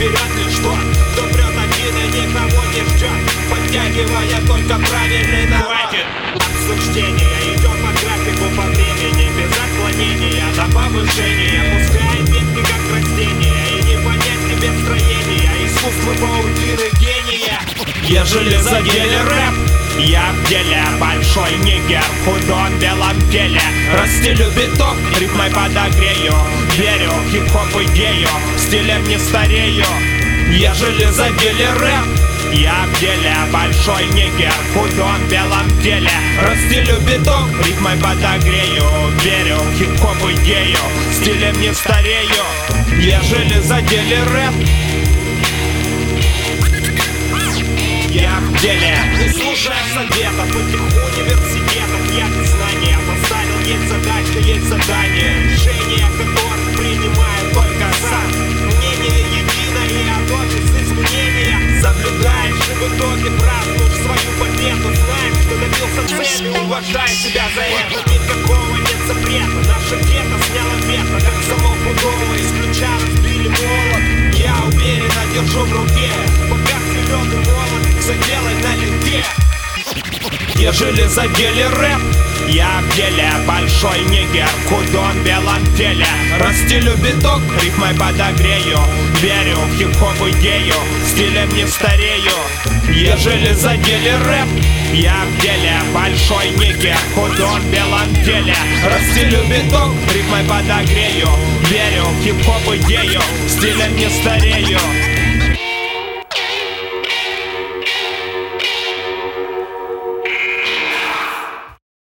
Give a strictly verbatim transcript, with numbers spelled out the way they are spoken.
вперед лишь тот, кто прет один и никого не ждет, подтягивая только правильный народ. Обсуждение идет по графику, по времени, без отклонения до повышения. Пускай ветки как растения, и не понять тебе строения искусства паутины гения. Ежели задели рэп, я в деле большой нигер, в худом белом теле. Расстелю биток, ритмой подогрею, верю в хип-хоп идею, стилем не старею. Ежели задели рэп, я в деле большой нигер, в худом белом теле. Расстелю биток, ритмой подогрею, верю в хип-хоп идею, стилем не старею. Ежели задели рэп, я в деле. Не слушая советов этих университетов, я без знания поставил, есть задача, есть задание, решение которых принимаю только сам. Мнение единое и оно без изменения. Соблюдаешь и в итоге празднуешь свою победу, знаешь, что добился цели, уважай себя за это. Никакого нет запрета, наше гетто сняло вето, как замок удома, из ключа разбили молот. Я уверенно держу в руке, пока зеленый молот, заделай налегке. Ежели задели рэп, я в деле большой нигер, в худом белом теле. Расстелю биток, рифмой подогрею, верю в хип-хоп идею, стилем не старею. Ежели задели рэп, я в деле большой нигер, в худом белом теле. Расстелю биток, рифмой подогрею, верю в хип-хоп идею, стилем не старею.